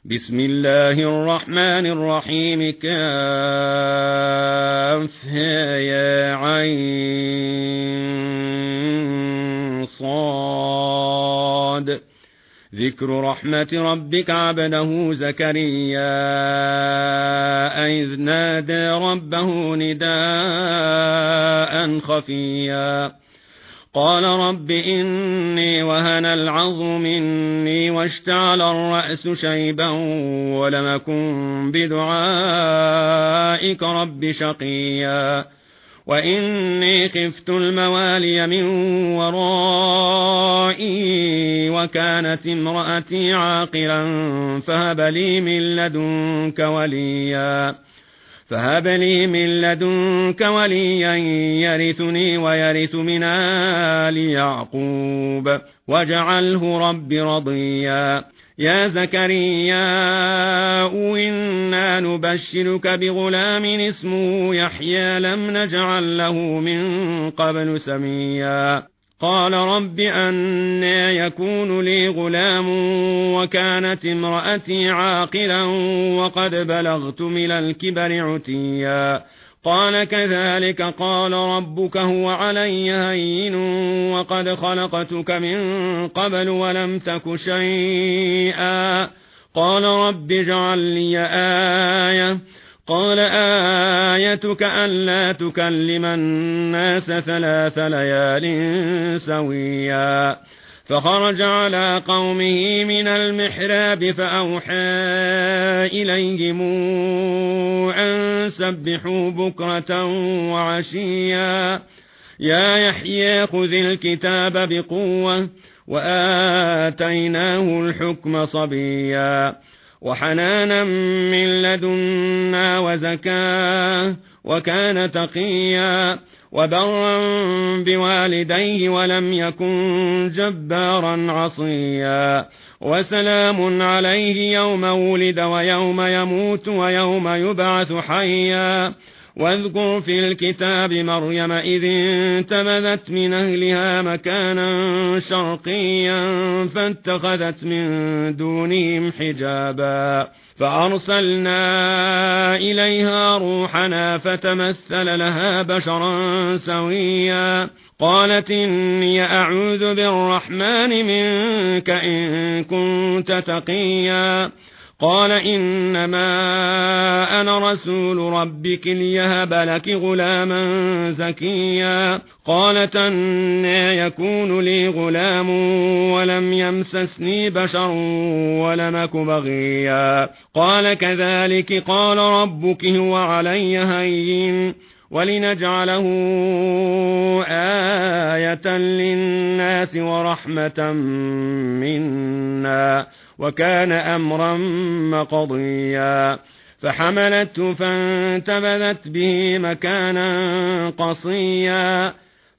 بسم الله الرحمن الرحيم كافها يا عين صاد ذكر رحمة ربك عبده زكريا إذ نادى ربه نداء خفيا قال رب إني وهن العظم مني واشتعل الرأس شيبا ولم أكن بدعائك رب شقيا وإني خفت الموالي من ورائي وكانت امرأتي عاقرا فهب لي من لدنك وليا يرثني ويرث من آل يعقوب واجعله رب رضيا يا زكريا إنا نبشرك بغلام اسمه يحيى لم نجعل له من قبل سميا قال رب أنى يكون لي غلام وكانت امرأتي عاقلا وقد بلغت من الكبر عتيا قال كذلك قال ربك هو علي هين وقد خلقتك من قبل ولم تك شيئا قال رب اجعل لي آية قال آيتك ألا تكلم الناس 3 ليال سويا فخرج على قومه من المحراب فأوحى إليهم أن سبحوا بكرة وعشيا يا يحيى خذ الكتاب بقوة وآتيناه الحكم صبيا وحنانا من لدنا وزكاة وكان تقيا وبرا بوالديه ولم يكن جبارا عصيا وسلام عليه يوم ولد ويوم يموت ويوم يبعث حيا واذكر في الكتاب مريم إذ انتبذت من أهلها مكانا شرقيا فاتخذت من دونهم حجابا فأرسلنا إليها روحنا فتمثل لها بشرا سويا قالت إني أعوذ بالرحمن منك إن كنت تقيا قال إنما أنا رسول ربك ليهب لك غلاما زكيا قالت أنى يكون لي غلام ولم يمسسني بشر ولم أك بغيا قال كذلك قال ربك هو علي هين ولنجعله آية للناس ورحمة منا وكان أمرا مقضيا فحملته فانتبذت به مكانا قصيا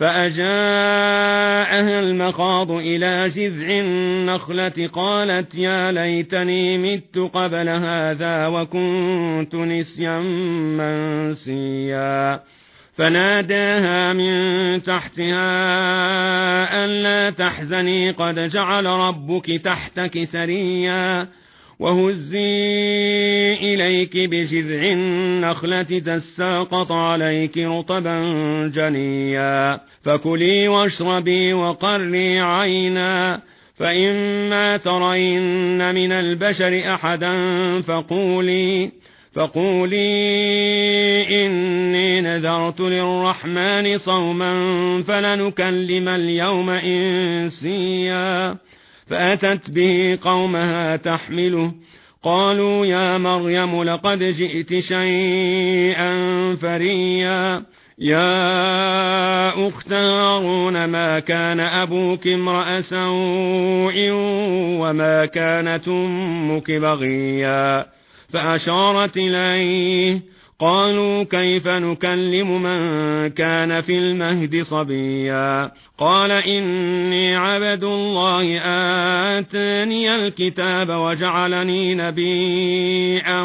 فأجاءها المخاض إلى جذع النخلة قالت يا ليتني مت قبل هذا وكنت نسيا منسيا فناداها من تحتها ألا تحزني قد جعل ربك تحتك سريا وهزي إليك بجذع النخلة تساقط عليك رطبا جنيا فكلي واشربي وقري عينا فإما ترين من البشر أحدا فقولي إني نذرت للرحمن صوما فلنكلم اليوم إنسيا فأتت به قومها تحمله قالوا يا مريم لقد جئت شيئا فريا يا أخت هارون ما كان أبوك امرأ سوء وما كانت أمك بغيا فأشارت إليه قالوا كيف نكلم من كان في المهد صبيا قال إني عبد الله آتاني الكتاب وجعلني نبيا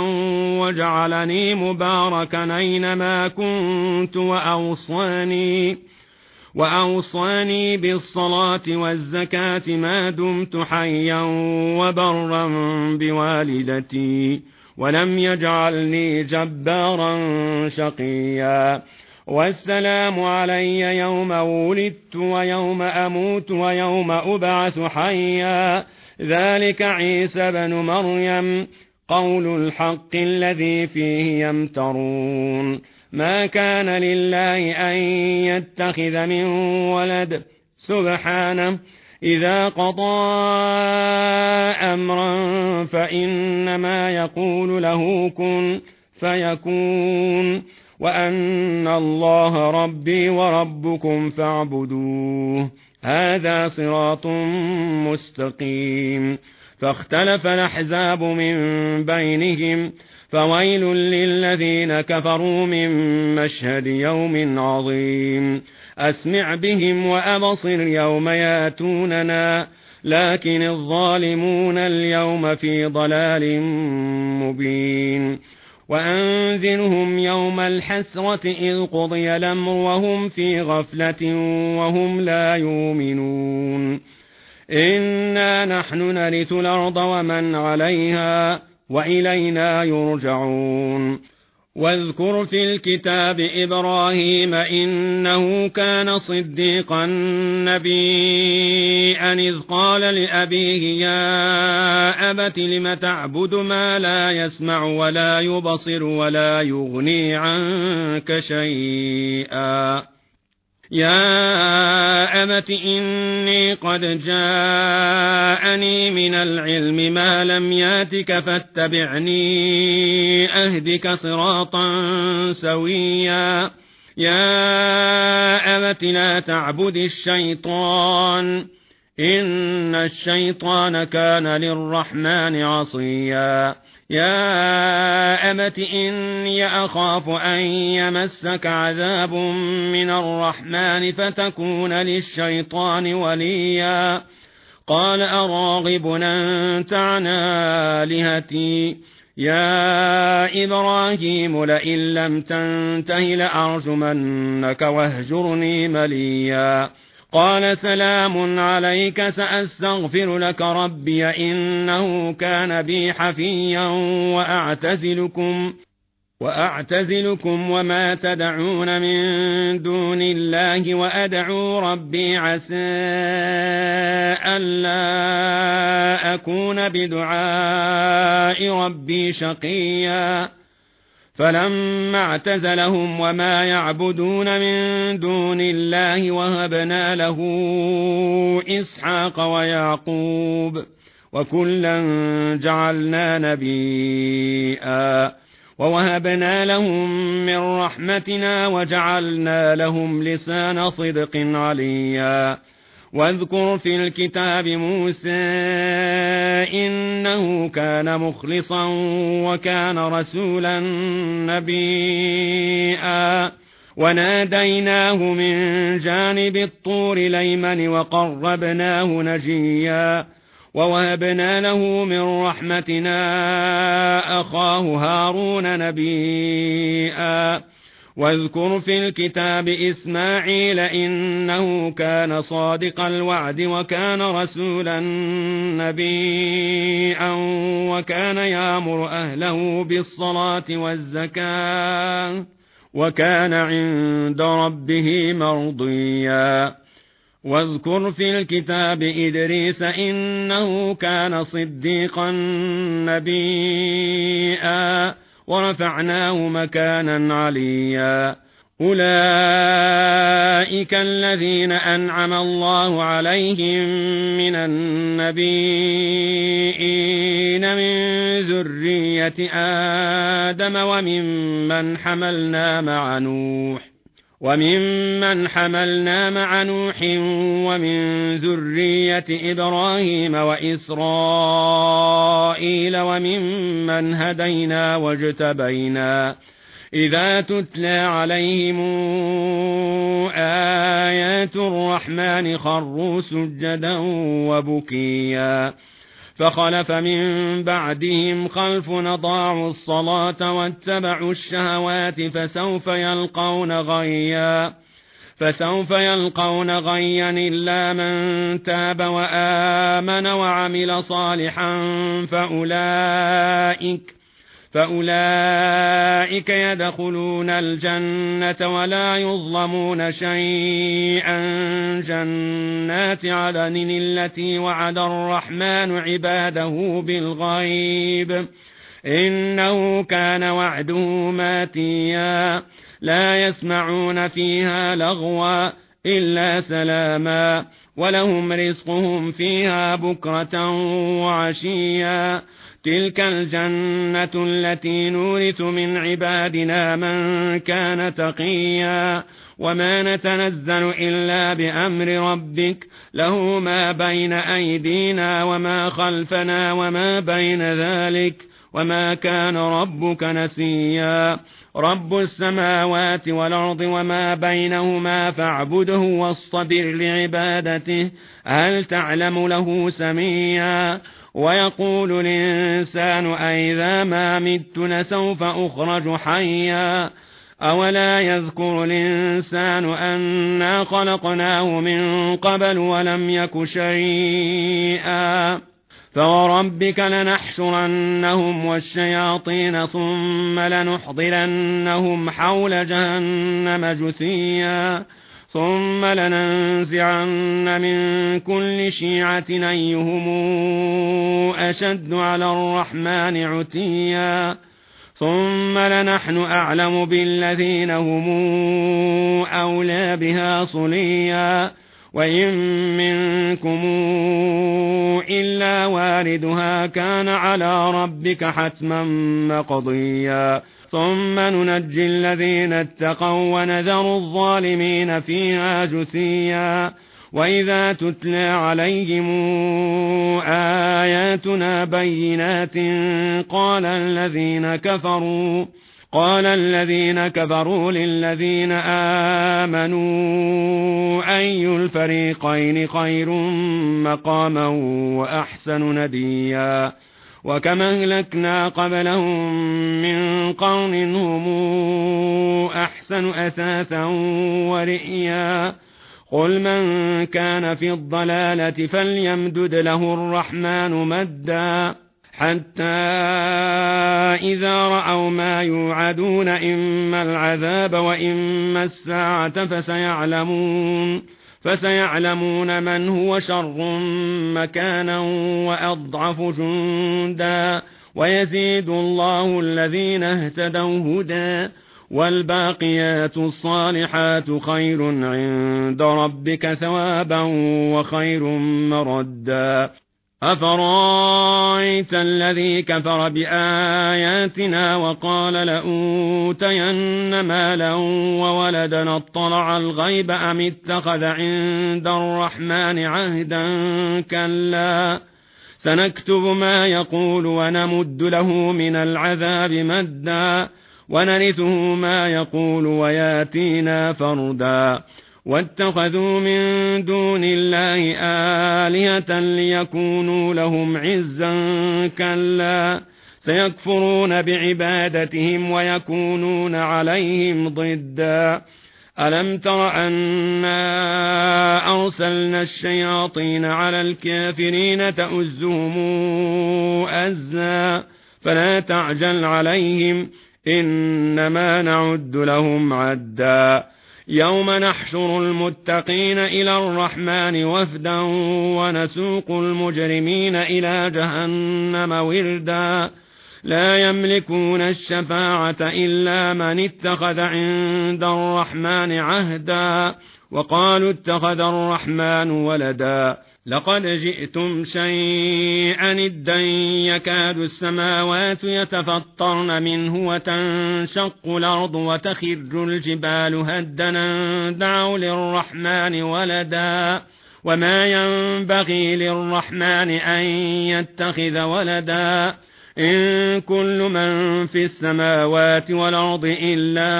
وجعلني مباركا أينما كنت وأوصاني بالصلاة والزكاة ما دمت حيا وبرا بوالدتي ولم يجعلني جبارا شقيا والسلام علي يوم ولدت ويوم أموت ويوم أبعث حيا ذلك عيسى بن مريم قول الحق الذي فيه يمترون ما كان لله أن يتخذ من ولد سبحانه إذا قضى أمرا فإنما يقول له كن فيكون وأن الله ربي وربكم فاعبدوه هذا صراط مستقيم فاختلف الأحزاب من بينهم فويل للذين كفروا من مشهد يوم عظيم أسمع بهم وأبصر يوم ياتوننا لكن الظالمون اليوم في ضلال مبين وأنذرهم يوم الحسرة إذ قضي الأمر وهم في غفلة وهم لا يؤمنون إنا نحن نرث الأرض ومن عليها وإلينا يرجعون واذكر في الكتاب إبراهيم إنه كان صديقا نبيا إذ قال لأبيه يا أبت لم تعبد ما لا يسمع ولا يبصر ولا يغني عنك شيئا يا أبت إني قد جاءني من العلم ما لم ياتك فاتبعني أهدك صراطا سويا يا أبت لا تعبد الشيطان إن الشيطان كان للرحمن عصيا يا أبت إني أخاف أن يمسك عذاب من الرحمن فتكون للشيطان وليا قال أراغب أنت عن آلهتي يا إبراهيم لئن لم تنته لأرجمنك واهجرني مليا قال سلام عليك سأستغفر لك ربي إنه كان بي حفيا وأعتزلكم وما تدعون من دون الله وأدعو ربي عسى ألا أكون بدعاء ربي شقيا فلما اعتزلهم وما يعبدون من دون الله وهبنا له إسحاق ويعقوب وكلا جعلنا نبيا ووهبنا لهم من رحمتنا وجعلنا لهم لسان صدق عليا واذكر في الكتاب موسى إنه كان مخلصا وكان رسولا نبيا وناديناه من جانب الطور الأيمن وقربناه نجيا ووهبنا له من رحمتنا أخاه هارون نبيا واذكر في الكتاب إسماعيل إنه كان صادق الوعد وكان رسولا نبيا وكان يأمر أهله بالصلاة والزكاة وكان عند ربه مرضيا واذكر في الكتاب إدريس إنه كان صديقا نبيا ورفعناه مكانا عليا أولئك الذين أنعم الله عليهم من النبيين من ذرية آدم وممن حملنا مع نوح ومن ذرية إبراهيم وإسرائيل وممن هدينا واجتبينا إذا تتلى عليهم آيات الرحمن خروا سجدا وبكيا فخلف من بعدهم خلف أضاعوا الصلاة واتبعوا الشهوات فسوف يلقون غيا فسوف يلقون غيا إلا من تاب وآمن وعمل صالحا فأولئك يدخلون الجنة ولا يظلمون شيئا. جنات عدن التي وعد الرحمن عباده بالغيب إنه كان وعده ماتيا. لا يسمعون فيها لغوا إلا سلاما ولهم رزقهم فيها بكرة وعشيا. تلك الجنة التي نورث من عبادنا من كان تقيا. وما نتنزل إلا بأمر ربك له ما بين أيدينا وما خلفنا وما بين ذلك وما كان ربك نسيا. رب السماوات والأرض وما بينهما فاعبده واصطبر لعبادته هل تعلم له سميا. ويقول الإنسان أئذا ما مت لسوف أخرج حيا. أولا يذكر الإنسان أنا خلقناه من قبل ولم يك شيئا. فوربك لنحشرنهم والشياطين ثم لنحضرنهم حول جهنم جثيا. ثم لننزعن من كل شيعة أيهم أشد على الرحمن عتيا. ثم لنحن أعلم بالذين هم أولى بها صليا. وإن منكم إلا واردها كان على ربك حتما مقضيا. ثم ننجي الذين اتقوا ونذر الظالمين فيها جثيا. وإذا تتلى عليهم آياتنا بينات قال الذين كفروا للذين آمنوا أي الفريقين خير مقاما وأحسن نديا. وكما أهلكنا قبلهم من قرن هم أحسن أثاثا ورئيا. قل من كان في الضلالة فليمدد له الرحمن مدا حتى إذا رأوا ما يوعدون إما العذاب وإما الساعة فسيعلمون من هو شر مكانا وأضعف جندا. ويزيد الله الذين اهتدوا هدى والباقيات الصالحات خير عند ربك ثوابا وخير مردا. أفرأيت الذي كفر بآياتنا وقال لأوتين مالا وولدا اطلع الغيب أم اتخذ عند الرحمن عهدا كلا سنكتب ما يقول ونمد له من العذاب مدا ونرثه ما يقول وياتينا فردا. واتخذوا من دون الله آلهة ليكونوا لهم عزا كلا سيكفرون بعبادتهم ويكونون عليهم ضدا. ألم تر أنا أرسلنا الشياطين على الكافرين تؤزهم أزا فلا تعجل عليهم إنما نعد لهم عدا. يوم نحشر المتقين إلى الرحمن وفدا ونسوق المجرمين إلى جهنم وردا. لا يملكون الشفاعة إلا من اتخذ عند الرحمن عهدا وقالوا اتخذ الرحمن ولدا. لقد جئتم شيئا إدا يكاد السماوات يتفطرن منه وتنشق الأرض وتخر الجبال هدنا دعوا للرحمن ولدا وما ينبغي للرحمن أن يتخذ ولدا. إن كل من في السماوات والأرض إلا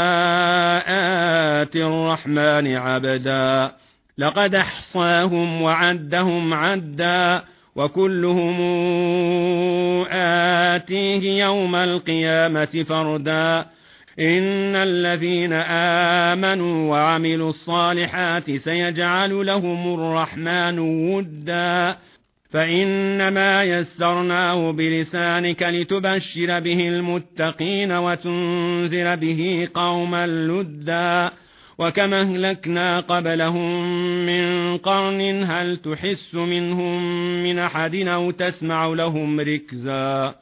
آتي الرحمن عبدا. لقد أحصاهم وعدهم عدا وكلهم آتيه يوم القيامة فردا. إن الذين آمنوا وعملوا الصالحات سيجعل لهم الرحمن ودا فإنما يسرناه بلسانك لتبشر به المتقين وتنذر به قوما لدا وكما أهلكنا قبلهم من قرن هل تحس منهم من أحد أو تسمع لهم ركزا